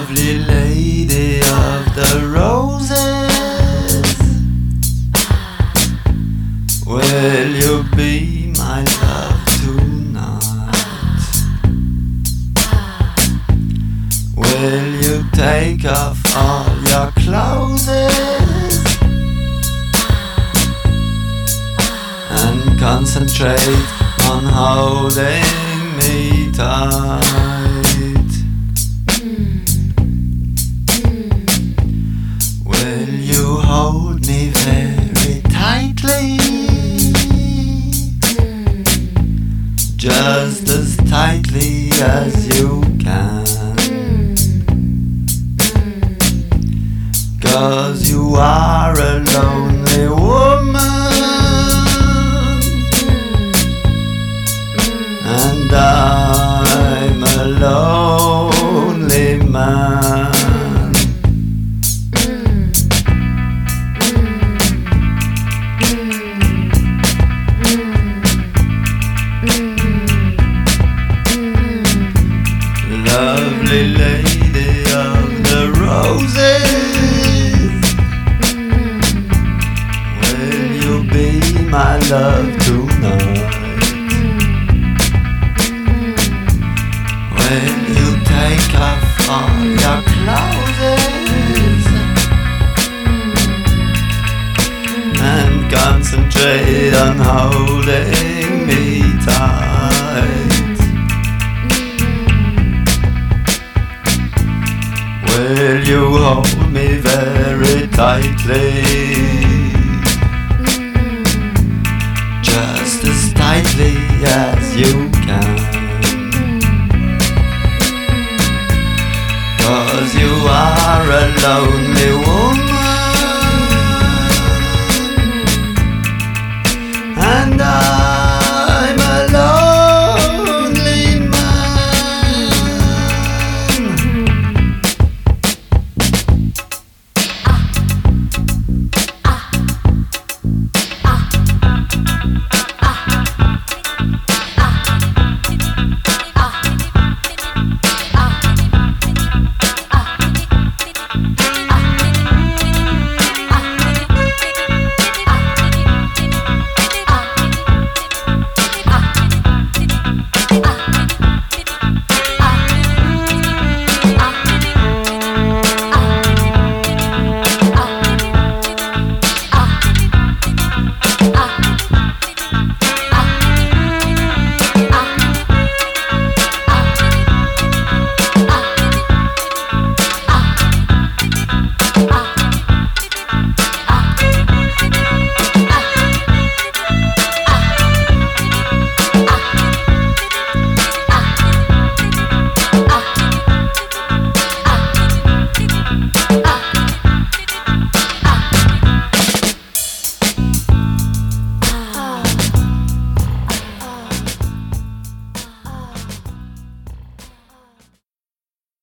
Lovely lady of the roses, will you be my love tonight? Will you take off all your clothes and concentrate on holding me tight? Will you hold me very tightly, just as tightly as you can? 'Cause you are a lonely woman and I'm a lonely man. Lovely lady of the roses, will you be my love tonight? Will you take off all your clothes and concentrate on holding me tight? Will you hold me very tightly, just as tightly as you can? 'Cause you are a lonely